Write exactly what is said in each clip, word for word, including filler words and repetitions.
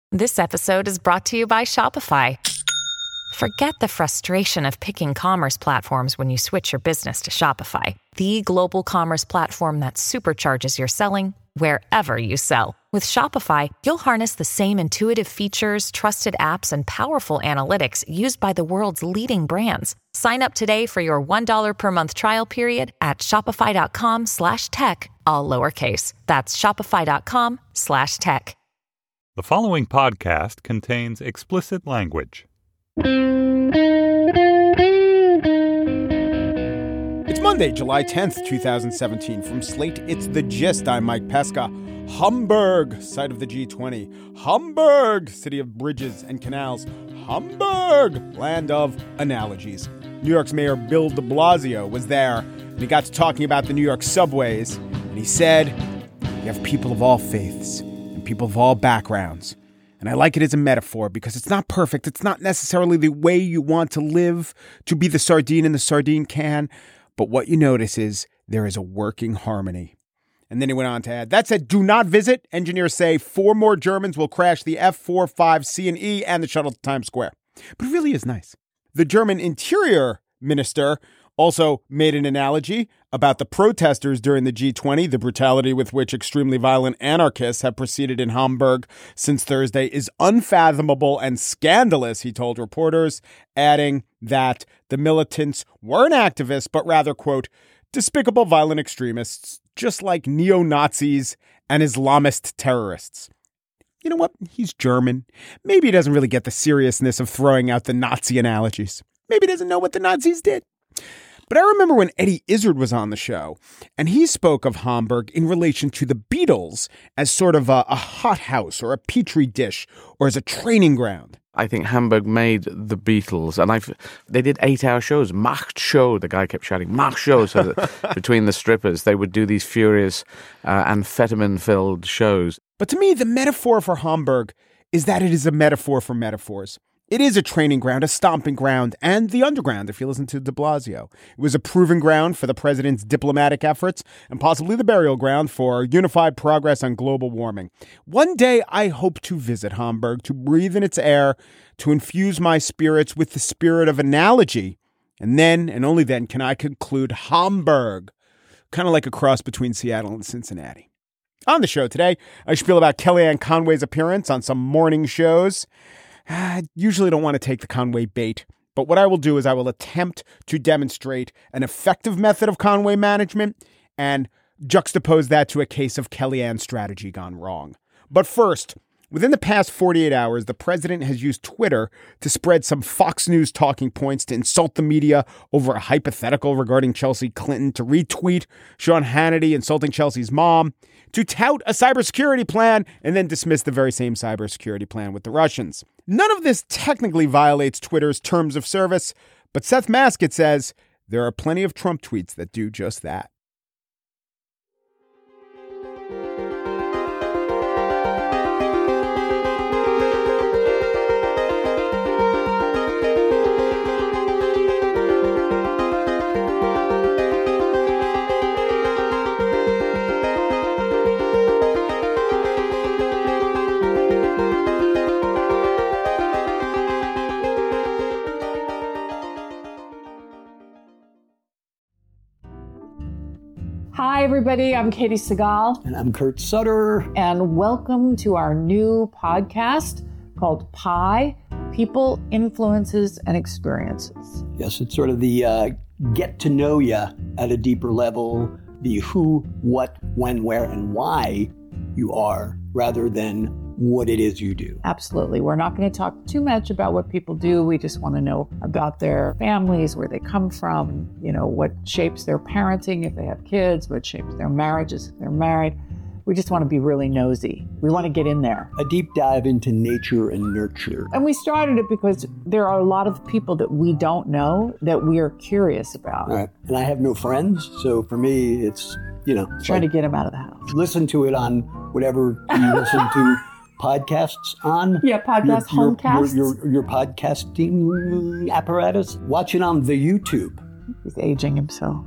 This episode is brought to you by Shopify. Forget the frustration of picking commerce platforms when you switch your business to Shopify, the global commerce platform that supercharges your selling wherever you sell. With Shopify, you'll harness the same intuitive features, trusted apps, and powerful analytics used by the world's leading brands. Sign up today for your one dollar per month trial period at shopify.com slash tech, all lowercase. That's shopify.com slash tech. The following podcast contains explicit language. It's Monday, July tenth, twenty seventeen. From Slate, it's The Gist. I'm Mike Pesca. Hamburg, site of the G twenty. Hamburg, city of bridges and canals. Hamburg, land of analogies. New York's Mayor Bill de Blasio was there, and he got to talking about the New York subways, and he said, "You have people of all faiths and people of all backgrounds." And I like it as a metaphor because it's not perfect. It's not necessarily the way you want to live, to be the sardine in the sardine can. But what you notice is there is a working harmony. And then he went on to add, that said, do not visit. Engineers say four more Germans will crash the F forty-five C and E and the shuttle to Times Square. But it really is nice. The German interior minister also made an analogy about the protesters during the G twenty. The brutality with which extremely violent anarchists have proceeded in Hamburg since Thursday is unfathomable and scandalous, he told reporters, adding that the militants weren't activists, but rather, quote, despicable violent extremists, just like neo-Nazis and Islamist terrorists. You know what? He's German. Maybe he doesn't really get the seriousness of throwing out the Nazi analogies. Maybe he doesn't know what the Nazis did. But I remember when Eddie Izzard was on the show, and he spoke of Hamburg in relation to the Beatles as sort of a, a hothouse or a petri dish or as a training ground. I think Hamburg made the Beatles, and I've, they did eight-hour shows. Macht Show, the guy kept shouting, Macht Show, so that between the strippers, they would do these furious uh, amphetamine-filled shows. But to me, the metaphor for Hamburg is that it is a metaphor for metaphors. It is a training ground, a stomping ground, and the underground, if you listen to de Blasio. It was a proving ground for the president's diplomatic efforts and possibly the burial ground for unified progress on global warming. One day, I hope to visit Hamburg, to breathe in its air, to infuse my spirits with the spirit of analogy. And then, and only then, can I conclude Hamburg, kind of like a cross between Seattle and Cincinnati. On the show today, I spiel about Kellyanne Conway's appearance on some morning shows. I usually don't want to take the Conway bait, but what I will do is I will attempt to demonstrate an effective method of Conway management and juxtapose that to a case of Kellyanne strategy gone wrong. But first, within the past forty-eight hours, the president has used Twitter to spread some Fox News talking points, to insult the media over a hypothetical regarding Chelsea Clinton, to retweet Sean Hannity insulting Chelsea's mom, to tout a cybersecurity plan, and then dismiss the very same cybersecurity plan with the Russians. None of this technically violates Twitter's terms of service, but Seth Maskett says there are plenty of Trump tweets that do just that. Hi, everybody. I'm Katie Segal. And I'm Kurt Sutter. And welcome to our new podcast called Pi, People, Influences, and Experiences. Yes, it's sort of the uh, get to know you at a deeper level, the who, what, when, where, and why you are, rather than what it is you do. Absolutely. We're not going to talk too much about what people do. We just want to know about their families, where they come from, you know, what shapes their parenting if they have kids, what shapes their marriages if they're married. We just want to be really nosy. We want to get in there. A deep dive into nature and nurture. And we started it because there are a lot of people that we don't know that we are curious about. Right. And I have no friends, so for me, it's, you know. Trying like, to get them out of the house. Listen to it on whatever you listen to podcasts on. Yeah, podcast, your, homecasts. Your, your, your podcasting apparatus. Watch it on the YouTube. He's aging himself.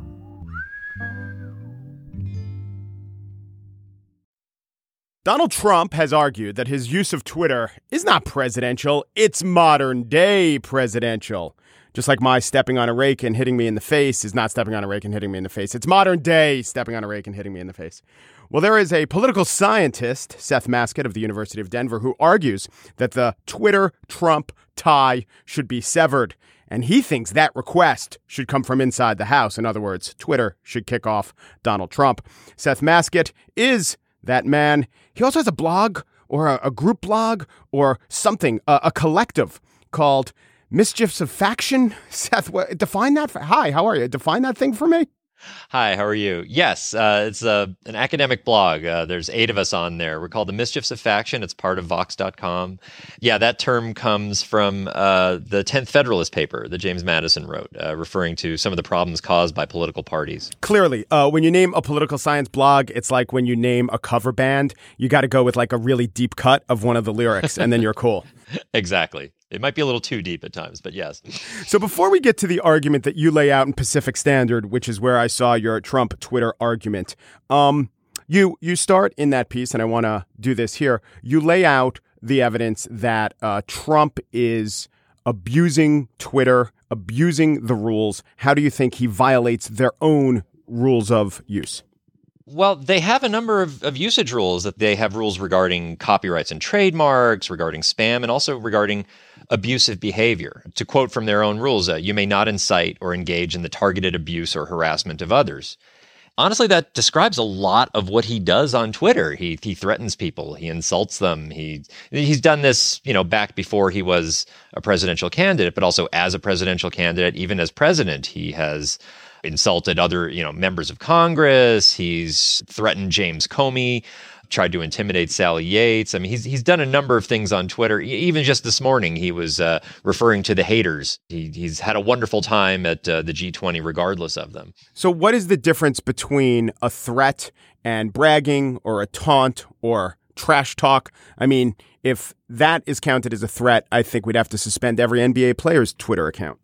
Donald Trump has argued that his use of Twitter is not presidential, it's modern-day presidential. Just like my stepping on a rake and hitting me in the face is not stepping on a rake and hitting me in the face. It's modern-day stepping on a rake and hitting me in the face. Well, there is a political scientist, Seth Masket of the University of Denver, who argues that the Twitter-Trump tie should be severed. And he thinks that request should come from inside the House. In other words, Twitter should kick off Donald Trump. Seth Masket is that man. He also has a blog or a, a group blog or something, a, a collective called Mischiefs of Faction. Seth, what, define that. For, hi, how are you? Define that thing for me. Hi, how are you? Yes, uh, it's uh, an academic blog. Uh, there's eight of us on there. We're called the Mischiefs of Faction. It's part of Vox dot com. Yeah, that term comes from uh, the tenth Federalist paper that James Madison wrote, uh, referring to some of the problems caused by political parties. Clearly, uh, when you name a political science blog, it's like when you name a cover band. You got to go with like a really deep cut of one of the lyrics, and then you're cool. Exactly. It might be a little too deep at times, but yes. So before we get to the argument that you lay out in Pacific Standard, which is where I saw your Trump Twitter argument, um, you you start in that piece, and I want to do this here. You lay out the evidence that uh, Trump is abusing Twitter, abusing the rules. How do you think he violates their own rules of use? Well, they have a number of, of usage rules. That they have rules regarding copyrights and trademarks, regarding spam, and also regarding abusive behavior. To quote from their own rules, uh, you may not incite or engage in the targeted abuse or harassment of others. Honestly, that describes a lot of what he does on Twitter. He he threatens people. He insults them. He he's done this, you know, back before he was a presidential candidate, but also as a presidential candidate, even as president, he has insulted other, you know, members of Congress. He's threatened James Comey, tried to intimidate Sally Yates. I mean, he's he's done a number of things on Twitter. Even just this morning, he was uh, referring to the haters. He, he's had a wonderful time at uh, the G twenty, regardless of them. So what is the difference between a threat and bragging or a taunt or trash talk? I mean, if that is counted as a threat, I think we'd have to suspend every N B A player's Twitter account.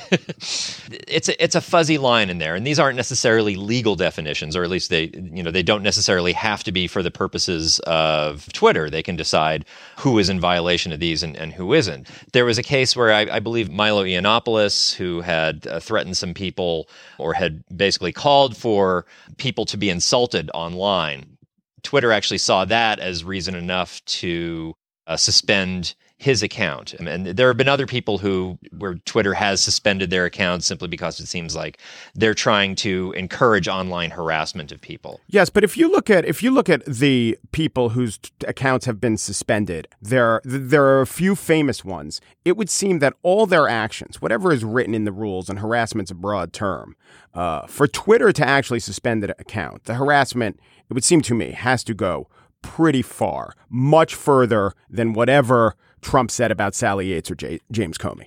It's a, it's a fuzzy line in there, and these aren't necessarily legal definitions, or at least they, you know, they don't necessarily have to be for the purposes of Twitter. They can decide who is in violation of these and, and who isn't. There was a case where I, I believe Milo Yiannopoulos, who had uh, threatened some people or had basically called for people to be insulted online. Twitter actually saw that as reason enough to uh, suspend his account. And there have been other people who, where Twitter has suspended their accounts simply because it seems like they're trying to encourage online harassment of people. Yes, but if you look at if you look at the people whose t- accounts have been suspended, there there are a few famous ones. It would seem that all their actions, whatever is written in the rules, and harassment's a broad term, uh, for Twitter to actually suspend an account, the harassment, it would seem to me, has to go pretty far, much further than whatever Trump said about Sally Yates or J- James Comey.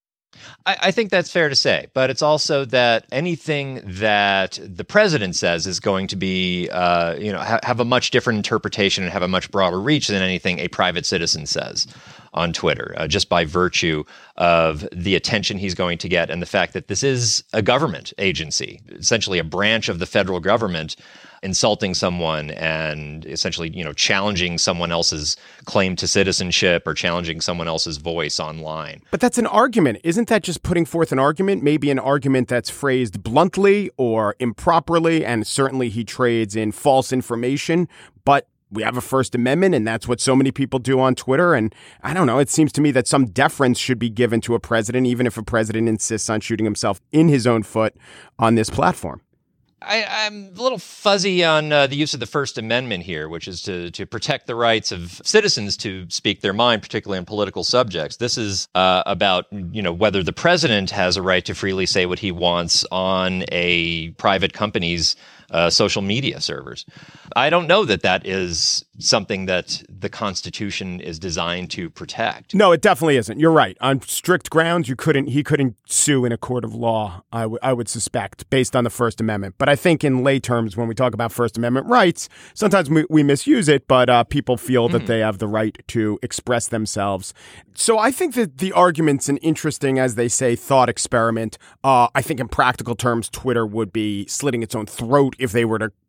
I, I think that's fair to say, but it's also that anything that the president says is going to be, uh, you know, ha- have a much different interpretation and have a much broader reach than anything a private citizen says on Twitter, uh, just by virtue of the attention he's going to get and the fact that this is a government agency, essentially a branch of the federal government, insulting someone and essentially, you know, challenging someone else's claim to citizenship or challenging someone else's voice online. But that's an argument. Isn't that just putting forth an argument? Maybe an argument that's phrased bluntly or improperly, and certainly he trades in false information, but we have a First Amendment, and that's what so many people do on Twitter. And I don't know, it seems to me that some deference should be given to a president, even if a president insists on shooting himself in his own foot on this platform. I, I'm a little fuzzy on uh, the use of the First Amendment here, which is to to protect the rights of citizens to speak their mind, particularly on political subjects. This is uh, about, you know, whether the president has a right to freely say what he wants on a private company's uh, social media servers. I don't know that that is something that the Constitution is designed to protect. No, it definitely isn't. You're right. On strict grounds, you couldn't. He couldn't sue in a court of law. I, w- I would suspect, based on the First Amendment. But I think in lay terms, when we talk about First Amendment rights, sometimes we, we misuse it. But uh, people feel that mm-hmm. they have the right to express themselves. So I think that the argument's an interesting, as they say, thought experiment. Uh, I think in practical terms, Twitter would be slitting its own throat if they were to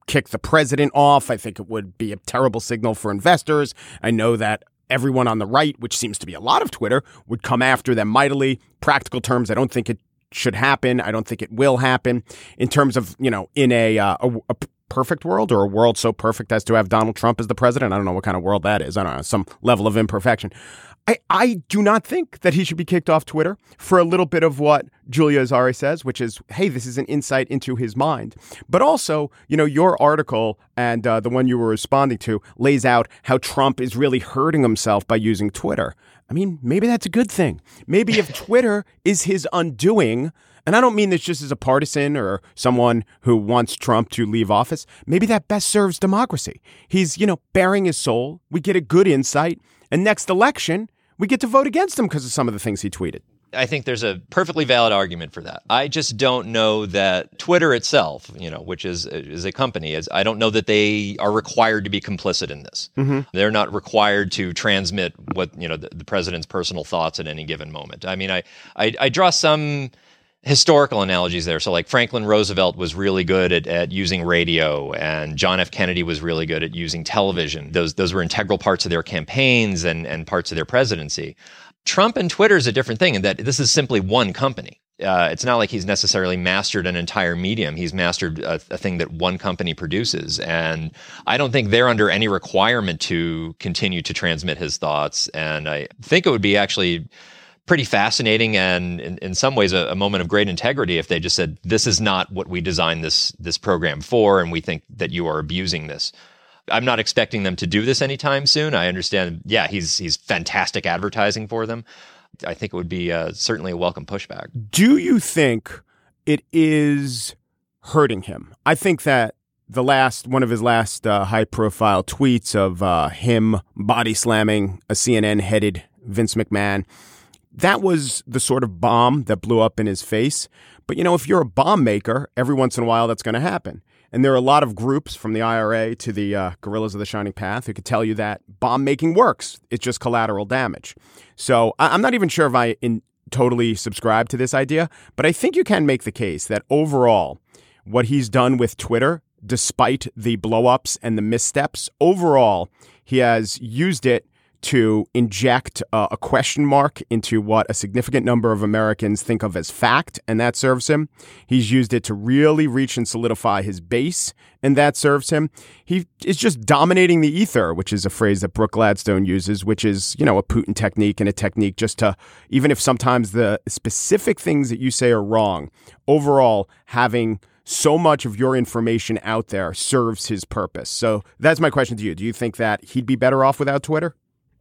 kick the president off. I think it would be a terrible signal for investors. I know that everyone on the right, which seems to be a lot of Twitter, would come after them mightily. Practical terms, I don't think it should happen. I don't think it will happen. In terms of, you know, in a, uh, a, a perfect world, or a world so perfect as to have Donald Trump as the president, I don't know what kind of world that is. I don't know, some level of imperfection. I, I do not think that he should be kicked off Twitter for a little bit of what Julia Azari says, which is, hey, this is an insight into his mind. But also, you know, your article and uh, the one you were responding to lays out how Trump is really hurting himself by using Twitter. I mean, maybe that's a good thing. Maybe if Twitter is his undoing, and I don't mean this just as a partisan or someone who wants Trump to leave office, maybe that best serves democracy. He's, you know, bearing his soul. We get a good insight. And next election, we get to vote against him because of some of the things he tweeted. I think there's a perfectly valid argument for that. I just don't know that Twitter itself, you know, which is is a company, is I don't know that they are required to be complicit in this. Mm-hmm. They're not required to transmit what, you know, the, the president's personal thoughts at any given moment. I mean, I I, I draw some historical analogies there. So like Franklin Roosevelt was really good at, at using radio, and John F. Kennedy was really good at using television. Those those were integral parts of their campaigns and, and parts of their presidency. Trump and Twitter is a different thing in that this is simply one company. Uh, it's not like he's necessarily mastered an entire medium. He's mastered a, a thing that one company produces. And I don't think they're under any requirement to continue to transmit his thoughts. And I think it would be actually pretty fascinating and in, in some ways a, a moment of great integrity if they just said, this is not what we designed this this program for, and we think that you are abusing this. I'm not expecting them to do this anytime soon. I understand, yeah, he's he's fantastic advertising for them. I think it would be uh, certainly a welcome pushback. Do you think it is hurting him? I think that the last one of his last uh, high-profile tweets of uh, him body slamming a C N N-headed Vince McMahon, that was the sort of bomb that blew up in his face. But, you know, if you're a bomb maker, every once in a while that's going to happen. And there are a lot of groups from the I R A to the uh, Guerrillas of the Shining Path who could tell you that bomb making works. It's just collateral damage. So I- I'm not even sure if I in- totally subscribe to this idea, but I think you can make the case that overall, what he's done with Twitter, despite the blow-ups and the missteps, overall, he has used it to inject uh, a question mark into what a significant number of Americans think of as fact, and that serves him. He's used it to really reach and solidify his base, and that serves him. He is just dominating the ether, which is a phrase that Brooke Gladstone uses, which is, you know, a Putin technique and a technique just to, even if sometimes the specific things that you say are wrong, overall having so much of your information out there serves his purpose. So that's my question to you. Do you think that he'd be better off without Twitter?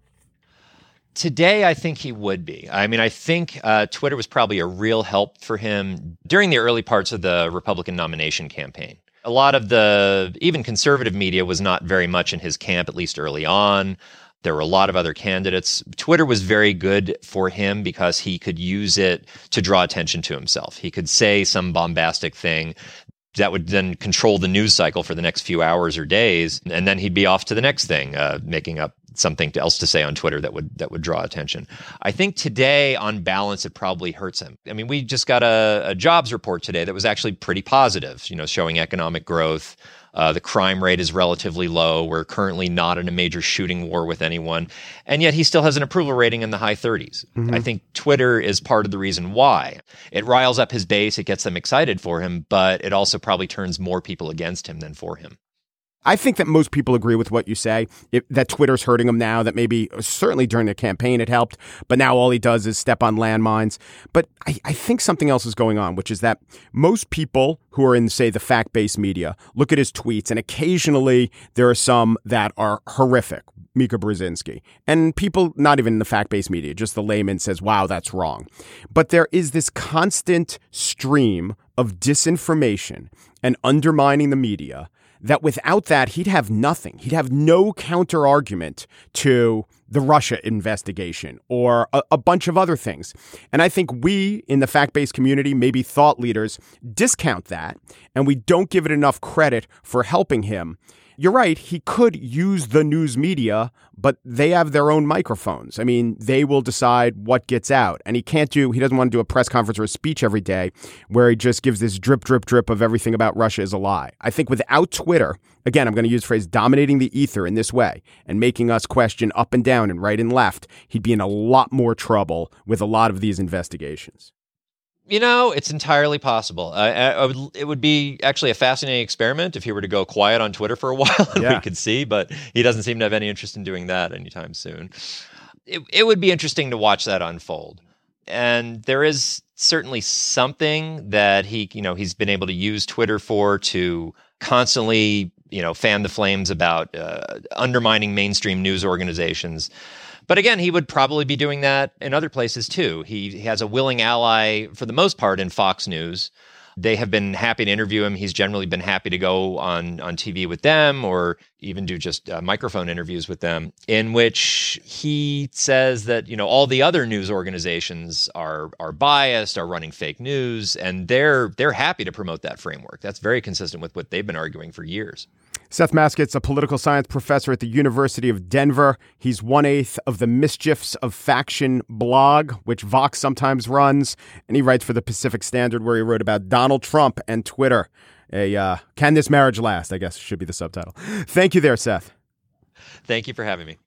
Today, I think he would be. I mean, I think uh, Twitter was probably a real help for him during the early parts of the Republican nomination campaign. A lot of the, even conservative media was not very much in his camp, at least early on. There were a lot of other candidates. Twitter was very good for him because he could use it to draw attention to himself. He could say some bombastic thing that would then control the news cycle for the next few hours or days, and then he'd be off to the next thing, uh, making up something else to say on Twitter that would that would draw attention. I think today, on balance, it probably hurts him. I mean, we just got a, a jobs report today that was actually pretty positive, you know, showing economic growth. Uh, the crime rate is relatively low. We're currently not in a major shooting war with anyone. And yet he still has an approval rating in the high thirties. Mm-hmm. I think Twitter is part of the reason why. It riles up his base. It gets them excited for him, but it also probably turns more people against him than for him. I think that most people agree with what you say, it, that Twitter's hurting him now, that maybe certainly during the campaign it helped, but now all he does is step on landmines. But I, I think something else is going on, which is that most people who are in, say, the fact-based media look at his tweets, and occasionally there are some that are horrific. Mika Brzezinski. And people, not even in the fact-based media, just the layman says, wow, that's wrong. But there is this constant stream of disinformation and undermining the media that without that, he'd have nothing. He'd have no counter argument to the Russia investigation or a, a bunch of other things. And I think we in the fact-based community, maybe thought leaders, discount that, and we don't give it enough credit for helping him. you're right. He could use the news media, but they have their own microphones. I mean, they will decide what gets out. And he can't do, he doesn't want to do a press conference or a speech every day where he just gives this drip, drip, drip of everything about Russia is a lie. I think without Twitter, again, I'm going to use the phrase dominating the ether in this way and making us question up and down and right and left, he'd be in a lot more trouble with a lot of these investigations. You know, it's entirely possible. Uh, I, I would, it would be actually a fascinating experiment if he were to go quiet on Twitter for a while and yeah. we could see, but he doesn't seem to have any interest in doing that anytime soon. It, it would be interesting to watch that unfold. And there is certainly something that he, you know, he's been able to use Twitter for to constantly, you know, fan the flames about uh, undermining mainstream news organizations. But again, he would probably be doing that in other places too. He has a willing ally, for the most part, in Fox News. They have been happy to interview him. He's generally been happy to go on, on T V with them or even do just uh, microphone interviews with them, in which he says that, you know, all the other news organizations are are biased, are running fake news, and they're they're happy to promote that framework. That's very consistent with what they've been arguing for years. Seth Mascot's a political science professor at the University of Denver. He's one-eighth of the Mischiefs of Faction blog, which Vox sometimes runs. And he writes for the Pacific Standard, where he wrote about Donald Trump and Twitter. A uh, Can This Marriage Last, I guess should be the subtitle. Thank you there, Seth. Thank you for having me.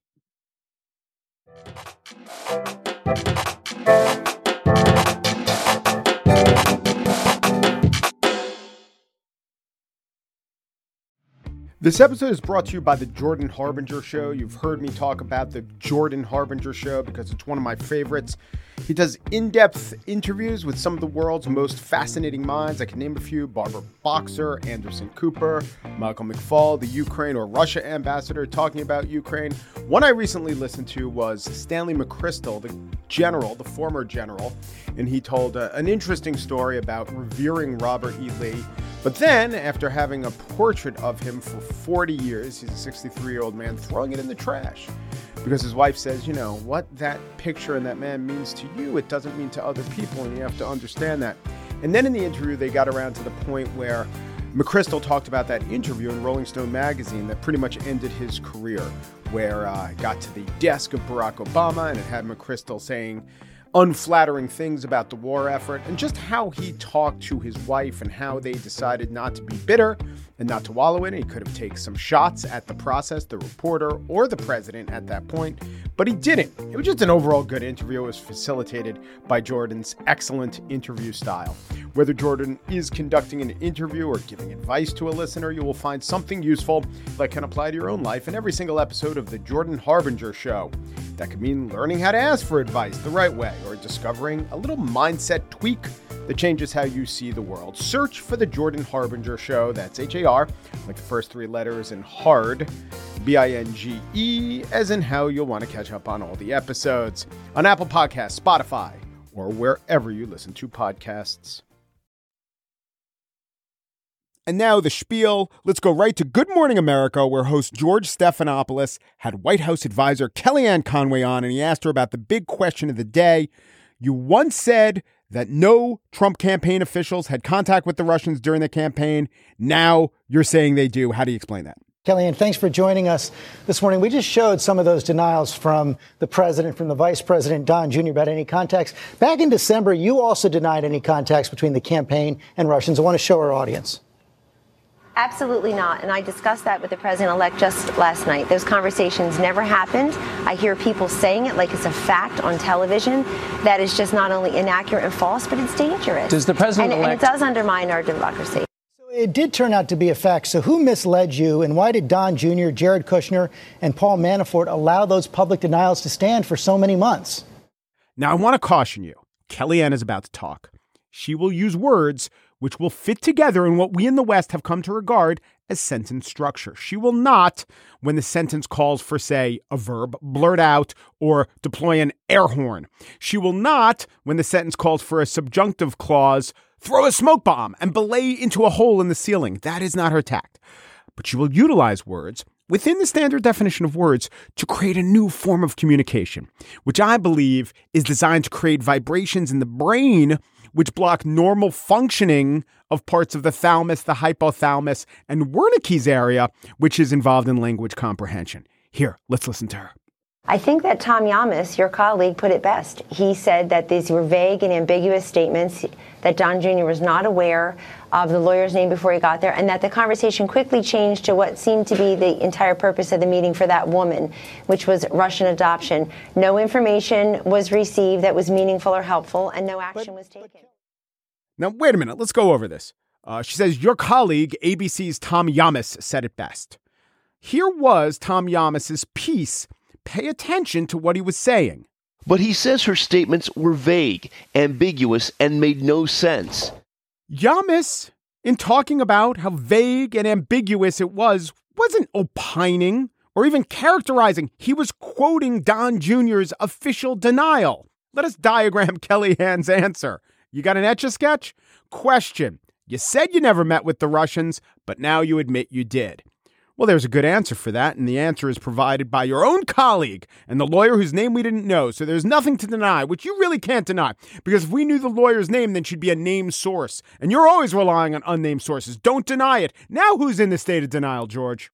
This episode is brought to you by the Jordan Harbinger Show. You've heard me talk about the Jordan Harbinger Show because it's one of my favorites. He does in-depth interviews with some of the world's most fascinating minds. I can name a few: Barbara Boxer, Anderson Cooper, Michael McFaul, the Ukraine or Russia ambassador talking about Ukraine. One I recently listened to was Stanley McChrystal, the general, the former general, and he told uh, an interesting story about revering Robert E. Lee. But then, after having a portrait of him for forty years, he's a sixty-three-year-old man, throwing it in the trash. Because his wife says, you know, what that picture and that man means to you, it doesn't mean to other people, and you have to understand that. And then in the interview, they got around to the point where McChrystal talked about that interview in Rolling Stone magazine that pretty much ended his career, where uh, it got to the desk of Barack Obama, and it had McChrystal saying unflattering things about the war effort, and just how he talked to his wife and how they decided not to be bitter and not to wallow in it. He could have taken some shots at the process, the reporter, or the president at that point, but he didn't. It was just an overall good interview. It was facilitated by Jordan's excellent interview style. Whether Jordan is conducting an interview or giving advice to a listener, you will find something useful that can apply to your own life in every single episode of The Jordan Harbinger Show. That could mean learning how to ask for advice the right way, or discovering a little mindset tweak that changes how you see the world. Search for The Jordan Harbinger Show. That's H A R, like the first three letters, and hard, B I N G E, as in how you'll want to catch up on all the episodes on Apple Podcasts, Spotify, or wherever you listen to podcasts. And now the spiel. Let's go right to Good Morning America, where host George Stephanopoulos had White House advisor Kellyanne Conway on, and he asked her about the big question of the day. You once said that no Trump campaign officials had contact with the Russians during the campaign. Now you're saying they do. How do you explain that? Kellyanne, thanks for joining us this morning. We just showed some of those denials from the president, from the vice president, Don Junior, about any contacts. Back in December, you also denied any contacts between the campaign and Russians. I want to show our audience. Absolutely not. And I discussed that with the president-elect just last night. Those conversations never happened. I hear people saying it like it's a fact on television. That is just not only inaccurate and false, but it's dangerous. Does the president-elect... And, and it does undermine our democracy. So it did turn out to be a fact. So who misled you, and why did Don Junior, Jared Kushner, and Paul Manafort allow those public denials to stand for so many months? Now, I want to caution you. Kellyanne is about to talk. She will use words which will fit together in what we in the West have come to regard as sentence structure. She will not, when the sentence calls for, say, a verb, blurt out or deploy an air horn. She will not, when the sentence calls for a subjunctive clause, throw a smoke bomb and belay into a hole in the ceiling. That is not her tact. But she will utilize words within the standard definition of words, to create a new form of communication, which I believe is designed to create vibrations in the brain which block normal functioning of parts of the thalamus, the hypothalamus, and Wernicke's area, which is involved in language comprehension. Here, let's listen to her. I think that Tom Yamas, your colleague, put it best. He said that these were vague and ambiguous statements, that Don Junior was not aware of the lawyer's name before he got there, and that the conversation quickly changed to what seemed to be the entire purpose of the meeting for that woman, which was Russian adoption. No information was received that was meaningful or helpful, and no action but, was taken. But, now, wait a minute. Let's go over this. Uh, she says, your colleague, A B C's Tom Yamas, said it best. Here was Tom Yamas's piece. Pay attention to what he was saying. But he says her statements were vague, ambiguous, and made no sense. Yamas, in talking about how vague and ambiguous it was, wasn't opining or even characterizing. He was quoting Don Junior's official denial. Let us diagram Kellyanne's answer. You got an Etch-a-Sketch? Question. You said you never met with the Russians, but now you admit you did. Well, there's a good answer for that, and the answer is provided by your own colleague and the lawyer whose name we didn't know, so there's nothing to deny, which you really can't deny, because if we knew the lawyer's name, then she'd be a named source, and you're always relying on unnamed sources. Don't deny it. Now who's in the state of denial, George?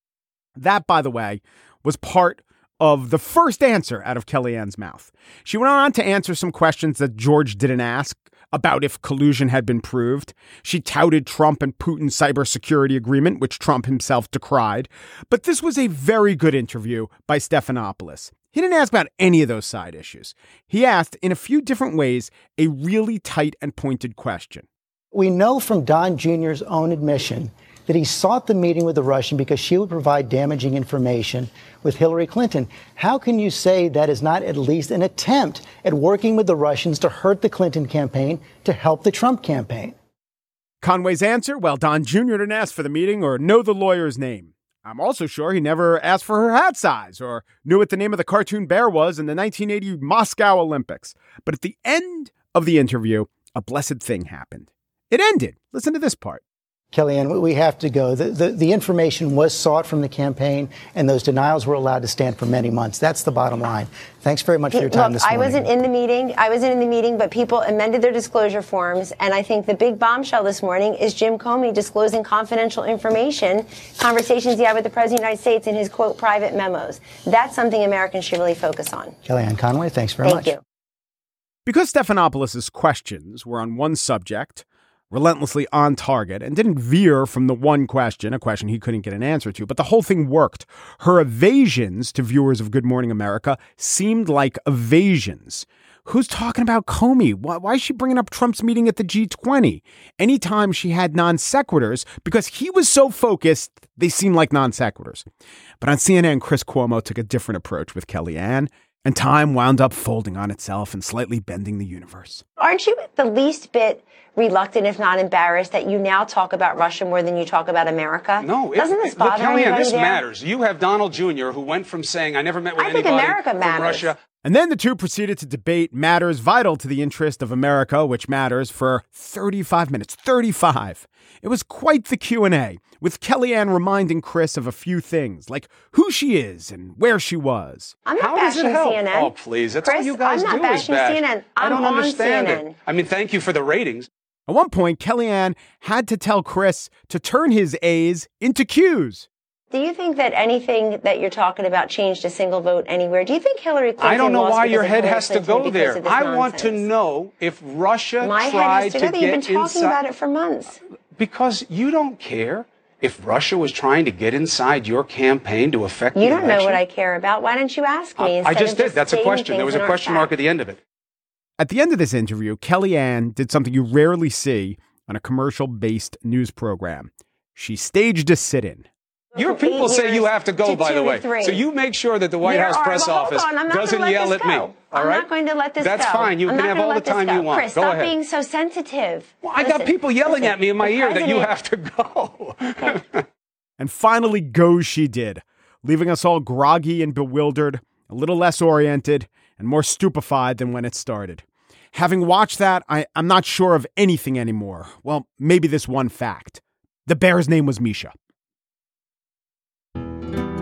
That, by the way, was part of the first answer out of Kellyanne's mouth. She went on to answer some questions that George didn't ask about if collusion had been proved. She touted Trump and Putin's cybersecurity agreement, which Trump himself decried. But this was a very good interview by Stephanopoulos. He didn't ask about any of those side issues. He asked, in a few different ways, a really tight and pointed question. We know from Don Junior's own admission that he sought the meeting with the Russian because she would provide damaging information with Hillary Clinton. How can you say that is not at least an attempt at working with the Russians to hurt the Clinton campaign to help the Trump campaign? Conway's answer, well, Don Junior didn't ask for the meeting or know the lawyer's name. I'm also sure he never asked for her hat size or knew what the name of the cartoon bear was in the nineteen eighty Moscow Olympics. But at the end of the interview, a blessed thing happened. It ended. Listen to this part. Kellyanne, we have to go. The, the, the information was sought from the campaign, and those denials were allowed to stand for many months. That's the bottom line. Thanks very much for your time Look, this morning. I wasn't in the meeting. I wasn't in the meeting, but people amended their disclosure forms. And I think the big bombshell this morning is Jim Comey disclosing confidential information, conversations he had with the President of the United States in his, quote, private memos. That's something Americans should really focus on. Kellyanne Conway, thanks very Thank much. You. Because Stephanopoulos' questions were on one subject, relentlessly on target, and didn't veer from the one question, a question he couldn't get an answer to, but the whole thing worked. Her evasions to viewers of Good Morning America seemed like evasions. Who's talking about Comey? Why, why is she bringing up Trump's meeting at the G twenty? Anytime she had non sequiturs, because he was so focused, they seemed like non sequiturs. But on C N N, Chris Cuomo took a different approach with Kellyanne, and time wound up folding on itself and slightly bending the universe. Aren't you the least bit reluctant, if not embarrassed, that you now talk about Russia more than you talk about America? No. Doesn't it, this bother look, Kellyanne, this there? matters. You have Donald Junior, who went from saying, I never met with I anybody think America from matters. Russia. And then the two proceeded to debate matters vital to the interest of America, which matters, for thirty-five minutes. thirty-five. It was quite the Q and A, with Kellyanne reminding Chris of a few things, like who she is and where she was. I'm not How does bashing it help? C N N. Oh, please. That's Chris, all you guys I'm not do bashing is bash. C N N. I'm I don't on understand C N N. it. I mean, thank you for the ratings. At one point, Kellyanne had to tell Chris to turn his A's into Q's. Do you think that anything that you're talking about changed a single vote anywhere? Do you think Hillary Clinton I don't know lost why because your of head Hillary has to Clinton go because there. of this I nonsense? want to know if Russia My tried head has to to go there. get You've been talking inside. about it for months. Because you don't care if Russia was trying to get inside your campaign to affect You the don't election. know what I care about. Why don't you ask me? Uh, I instead just of did. That's a stating question. There was things a that question aren't mark fact? at the end of it. At the end of this interview, Kellyanne did something you rarely see on a commercial-based news program. She staged a sit-in. Your people say you have to go, to by the two way. to three. So you make sure that the White There House are- press well, hold office on. I'm not doesn't gonna let yell this at me. go. All I'm right? not going to let this That's go. fine. You I'm can not have gonna all the let this time go. you want. Chris, go stop ahead. being so sensitive. Well, I Listen, got people yelling listen, at me in my the ear that you president- have to go. Okay. And finally, go she did, leaving us all groggy and bewildered, a little less oriented, and more stupefied than when it started. Having watched that, I, I'm not sure of anything anymore. Well, maybe this one fact. The bear's name was Misha.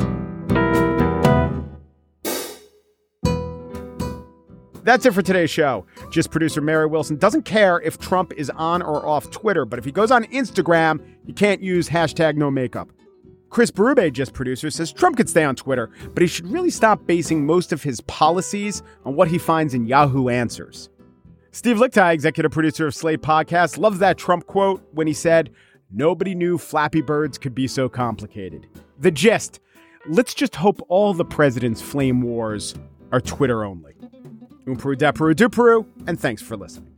That's it for today's show. Just producer Mary Wilson doesn't care if Trump is on or off Twitter, but if he goes on Instagram, you can't use hashtag no makeup. Chris Berube, just producer, says Trump could stay on Twitter, but he should really stop basing most of his policies on what he finds in Yahoo Answers. Steve Lickteig, executive producer of Slate Podcast, loves that Trump quote when he said, "Nobody knew Flappy Birds could be so complicated." The gist: let's just hope all the president's flame wars are Twitter only. Un Peru, da Peru, du Peru, and thanks for listening.